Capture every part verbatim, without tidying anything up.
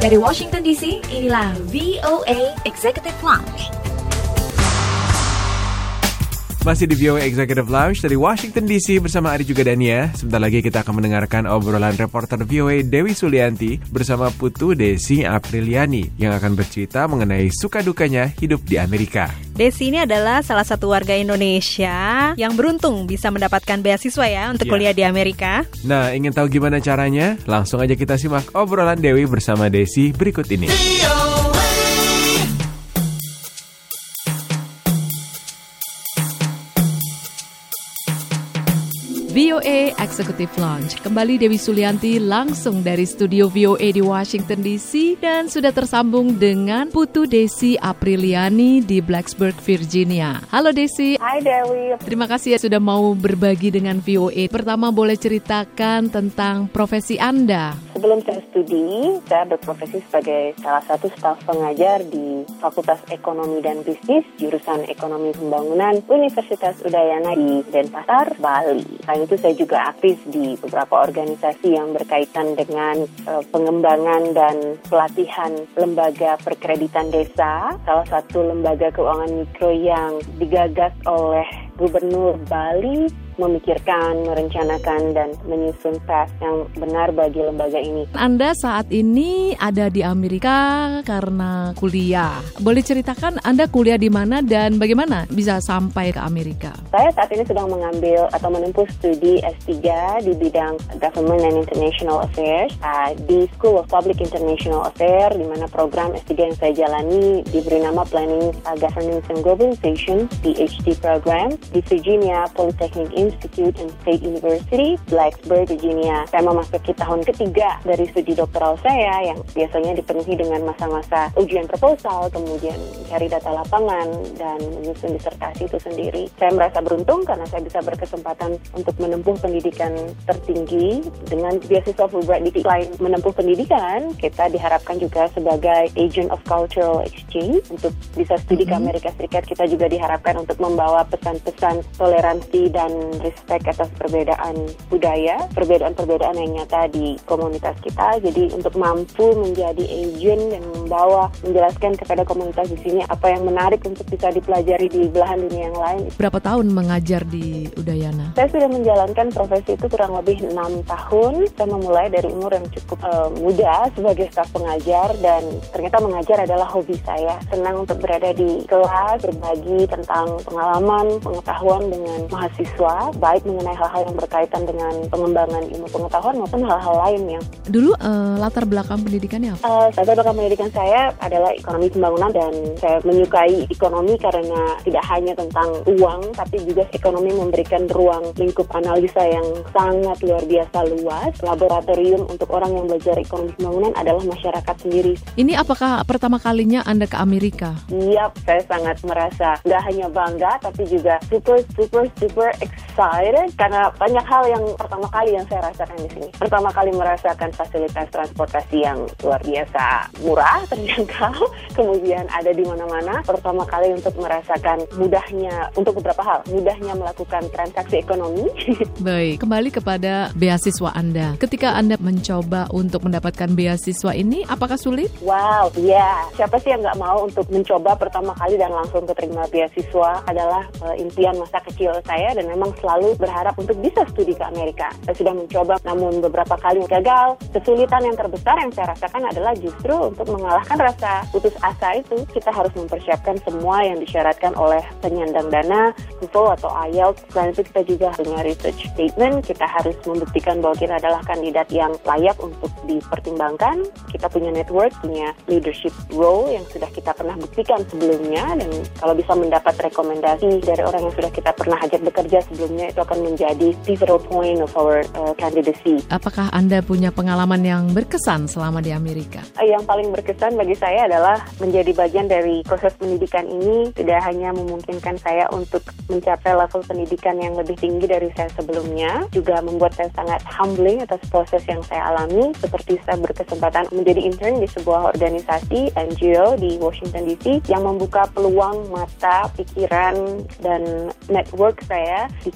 Dari Washington D C, inilah V O A Executive Lounge. Masih di V O A Executive Lounge dari Washington D C bersama Ari juga Dania. Sebentar lagi kita akan mendengarkan obrolan reporter V O A Dewi Sulianti bersama Putu Desi Apriliani yang akan bercerita mengenai suka dukanya hidup di Amerika. Desi ini adalah salah satu warga Indonesia yang beruntung bisa mendapatkan beasiswa ya untuk yeah. kuliah di Amerika. Nah, ingin tahu gimana caranya? Langsung aja kita simak obrolan Dewi bersama Desi berikut ini. V O A Executive Lounge. Kembali Dewi Sulianti langsung dari studio V O A di Washington D C dan sudah tersambung dengan Putu Desi Apriliani di Blacksburg, Virginia. Halo Desi. Hai Dewi. Terima kasih ya sudah mau berbagi dengan V O A. Pertama boleh ceritakan tentang profesi Anda. Sebelum saya studi, saya berprofesi sebagai salah satu staf pengajar di Fakultas Ekonomi dan Bisnis, jurusan Ekonomi Pembangunan, Universitas Udayana di Denpasar, Bali. Selain itu saya juga aktif di beberapa organisasi yang berkaitan dengan uh, pengembangan dan pelatihan lembaga perkreditan desa, salah satu lembaga keuangan mikro yang digagas oleh Gubernur Bali memikirkan, merencanakan, dan menyusun path yang benar bagi lembaga ini. Anda saat ini ada di Amerika karena kuliah. Boleh ceritakan Anda kuliah di mana dan bagaimana bisa sampai ke Amerika? Saya saat ini sedang mengambil atau menempuh studi S tiga di bidang Government and International Affairs uh, di School of Public International Affairs, di mana program S tiga yang saya jalani diberi nama Planning uh, Governance and Globalization, P H D program, di Virginia Polytechnic Institute and State University, Blacksburg, Virginia. Saya memasuki tahun ketiga dari studi doktoral saya yang biasanya dipenuhi dengan masa-masa ujian proposal, kemudian cari data lapangan, dan menyusun disertasi itu sendiri. Saya merasa beruntung karena saya bisa berkesempatan untuk menempuh pendidikan tertinggi dengan beasiswa Fulbright. Selain menempuh pendidikan, kita diharapkan juga sebagai agent of cultural exchange untuk bisa studi mm-hmm. ke Amerika Serikat. Kita juga diharapkan untuk membawa pesan-pesan toleransi dan respect atas perbedaan budaya, perbedaan-perbedaan yang nyata di komunitas kita. Jadi untuk mampu menjadi agent dan membawa, menjelaskan kepada komunitas di sini apa yang menarik untuk bisa dipelajari di belahan dunia yang lain. Berapa tahun mengajar di Udayana? Saya sudah menjalankan profesi itu kurang lebih enam tahun. Saya memulai dari umur yang cukup uh, muda sebagai staf pengajar, dan ternyata mengajar adalah hobi saya. Senang untuk berada di kelas, berbagi tentang pengalaman, pengetahuan dengan mahasiswa, baik mengenai hal-hal yang berkaitan dengan pengembangan ilmu pengetahuan maupun hal-hal lain yang. Dulu uh, latar belakang pendidikannya apa? Uh, latar belakang pendidikan saya adalah ekonomi pembangunan, dan saya menyukai ekonomi karena tidak hanya tentang uang, tapi juga ekonomi memberikan ruang lingkup analisa yang sangat luar biasa luas. Laboratorium untuk orang yang belajar ekonomi pembangunan adalah masyarakat sendiri. Ini apakah pertama kalinya Anda ke Amerika? Iya, saya sangat merasa nggak hanya bangga, tapi juga super, super, super excited karena banyak hal yang pertama kali yang saya rasakan di sini. Pertama kali merasakan fasilitas transportasi yang luar biasa murah, terjangkau, kemudian ada di mana-mana. Pertama kali untuk merasakan mudahnya untuk beberapa hal, mudahnya melakukan transaksi ekonomi. Baik, kembali kepada beasiswa Anda. Ketika Anda mencoba untuk mendapatkan beasiswa ini, apakah sulit? Wow, ya. Yeah. Siapa sih yang nggak mau untuk mencoba pertama kali dan langsung keterima beasiswa? Adalah uh, impian masa kecil saya, dan memang selalu berharap untuk bisa studi ke Amerika. Saya sudah mencoba, namun beberapa kali gagal. Kesulitan yang terbesar yang saya rasakan adalah justru untuk mengalahkan rasa putus asa itu, kita harus mempersiapkan semua yang disyaratkan oleh penyandang dana, TOEFL atau I E L T S. Selain itu kita juga punya research statement, kita harus membuktikan bahwa kita adalah kandidat yang layak untuk dipertimbangkan. Kita punya network, punya leadership role yang sudah kita pernah buktikan sebelumnya, dan kalau bisa mendapat rekomendasi dari orang yang sudah kita pernah ajak bekerja sebelumnya, itu akan menjadi pivotal point of our uh, candidacy. Apakah Anda punya pengalaman yang berkesan selama di Amerika? Yang paling berkesan bagi saya adalah menjadi bagian dari proses pendidikan ini. Tidak hanya memungkinkan saya untuk mencapai level pendidikan yang lebih tinggi dari saya sebelumnya, juga membuat saya sangat humbling atas proses yang saya alami, seperti saya berkesempatan menjadi intern di sebuah organisasi N G O di Washington D C yang membuka peluang mata, pikiran, dan network saya di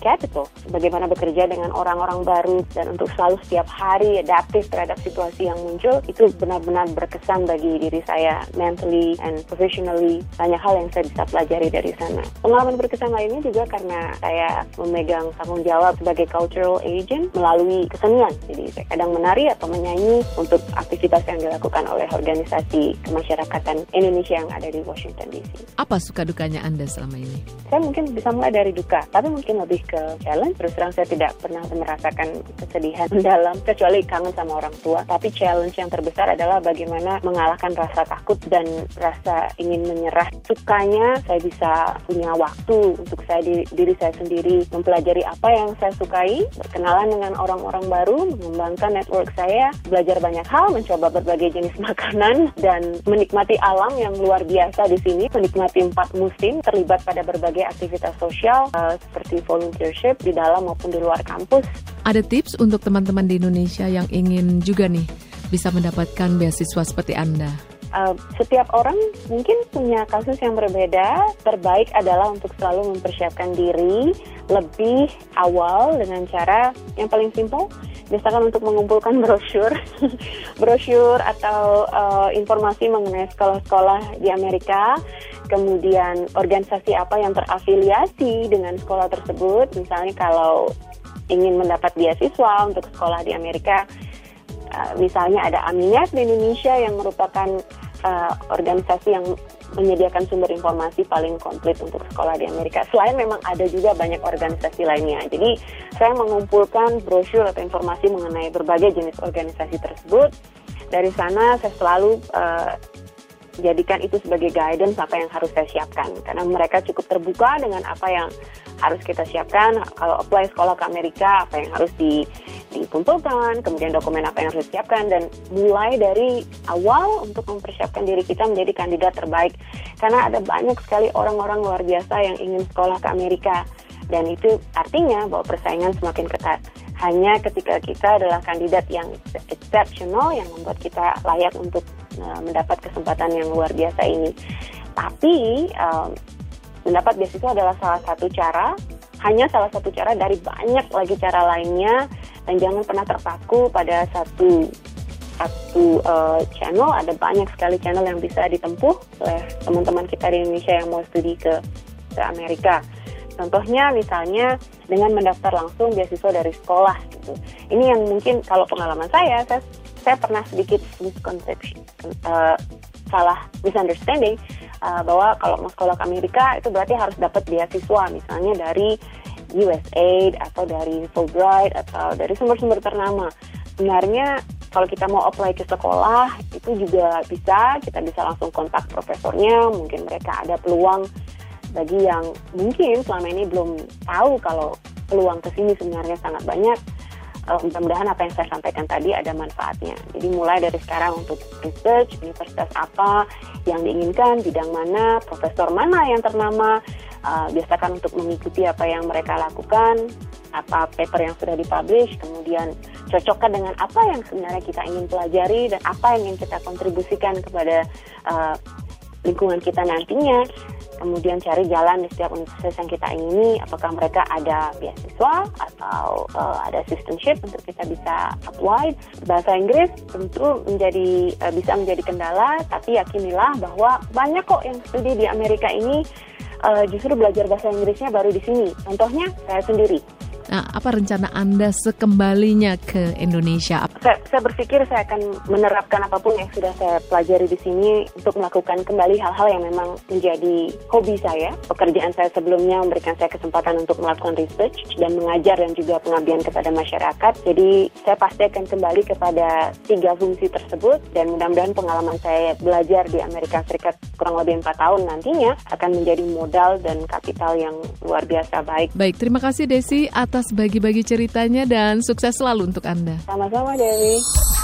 capital. Bagaimana bekerja dengan orang-orang baru dan untuk selalu setiap hari adaptif terhadap situasi yang muncul, itu benar-benar berkesan bagi diri saya mentally and professionally. Banyak hal yang saya bisa pelajari dari sana. Pengalaman berkesan lainnya juga karena saya memegang tanggung jawab sebagai cultural agent melalui kesenian. Jadi saya kadang menari atau menyanyi untuk aktivitas yang dilakukan oleh organisasi kemasyarakatan Indonesia yang ada di Washington D C. Apa suka dukanya Anda selama ini? Saya mungkin bisa mulai dari duka, tapi mungkin lebih ke challenge. Terus terang saya tidak pernah merasakan kesedihan mendalam, kecuali kangen sama orang tua. Tapi challenge yang terbesar adalah bagaimana mengalahkan rasa takut dan rasa ingin menyerah. Sukanya saya bisa punya waktu untuk saya diri, diri saya sendiri, mempelajari apa yang saya sukai, berkenalan dengan orang-orang baru, mengembangkan network saya, belajar banyak hal, mencoba berbagai jenis makanan, dan menikmati alam yang luar biasa di sini, menikmati empat musim, terlibat pada berbagai aktivitas sosial uh, seperti volunteership di dalam maupun di luar kampus. Ada tips untuk teman-teman di Indonesia yang ingin juga nih bisa mendapatkan beasiswa seperti Anda? Uh, setiap orang mungkin punya kasus yang berbeda. Terbaik adalah untuk selalu mempersiapkan diri lebih awal dengan cara yang paling simpel. Misalkan untuk mengumpulkan brosur, brosur atau uh, informasi mengenai sekolah-sekolah di Amerika, kemudian organisasi apa yang terafiliasi dengan sekolah tersebut. Misalnya kalau ingin mendapat beasiswa untuk sekolah di Amerika, uh, misalnya ada Aminet di Indonesia yang merupakan uh, organisasi yang menyediakan sumber informasi paling komplit untuk sekolah di Amerika. Selain memang ada juga banyak organisasi lainnya. Jadi saya mengumpulkan brosur atau informasi mengenai berbagai jenis organisasi tersebut. Dari sana saya selalu uh, jadikan itu sebagai guidance apa yang harus saya siapkan. Karena mereka cukup terbuka dengan apa yang harus kita siapkan. Kalau apply sekolah ke Amerika, apa yang harus di dikumpulkan, kemudian dokumen apa yang harus disiapkan, dan mulai dari awal untuk mempersiapkan diri kita menjadi kandidat terbaik. Karena ada banyak sekali orang-orang luar biasa yang ingin sekolah ke Amerika, dan itu artinya bahwa persaingan semakin ketat. Hanya ketika kita adalah kandidat yang exceptional yang membuat kita layak untuk uh, mendapat kesempatan yang luar biasa ini. Tapi um, mendapat beasiswa adalah salah satu cara, hanya salah satu cara dari banyak lagi cara lainnya. Dan jangan pernah terpaku pada satu satu uh, channel. Ada banyak sekali channel yang bisa ditempuh oleh teman-teman kita di Indonesia yang mau studi ke, ke Amerika. Contohnya misalnya dengan mendaftar langsung beasiswa dari sekolah gitu. Ini yang mungkin kalau pengalaman saya, saya, saya pernah sedikit misconception, uh, salah misunderstanding uh, bahwa kalau mau sekolah ke Amerika itu berarti harus dapat beasiswa misalnya dari U S A I D atau dari Fulbright atau dari sumber-sumber ternama. Sebenarnya kalau kita mau apply ke sekolah itu juga bisa, kita bisa langsung kontak profesornya, mungkin mereka ada peluang bagi yang mungkin selama ini belum tahu kalau peluang ke sini sebenarnya sangat banyak. Uh, mudah-mudahan apa yang saya sampaikan tadi ada manfaatnya. Jadi mulai dari sekarang untuk research, universitas apa yang diinginkan, bidang mana, profesor mana yang ternama, uh, biasakan untuk mengikuti apa yang mereka lakukan, apa paper yang sudah dipublish, kemudian cocokkan dengan apa yang sebenarnya kita ingin pelajari dan apa yang ingin kita kontribusikan kepada uh, lingkungan kita nantinya. Kemudian cari jalan di setiap universitas yang kita ingini, apakah mereka ada beasiswa atau uh, ada assistantship untuk kita bisa apply. Bahasa Inggris tentu menjadi uh, bisa menjadi kendala, tapi yakinilah bahwa banyak kok yang studi di Amerika ini uh, justru belajar bahasa Inggrisnya baru di sini. Contohnya saya sendiri. Nah, apa rencana Anda sekembalinya ke Indonesia? Saya, saya berpikir saya akan menerapkan apapun yang sudah saya pelajari di sini untuk melakukan kembali hal-hal yang memang menjadi hobi saya. Pekerjaan saya sebelumnya memberikan saya kesempatan untuk melakukan research dan mengajar dan juga pengabdian kepada masyarakat. Jadi saya pasti akan kembali kepada tiga fungsi tersebut dan mudah-mudahan pengalaman saya belajar di Amerika Serikat kurang lebih empat tahun nantinya akan menjadi modal dan kapital yang luar biasa baik. Baik, terima kasih Desi atas bagi-bagi ceritanya dan sukses selalu untuk Anda. Sama-sama Dewi.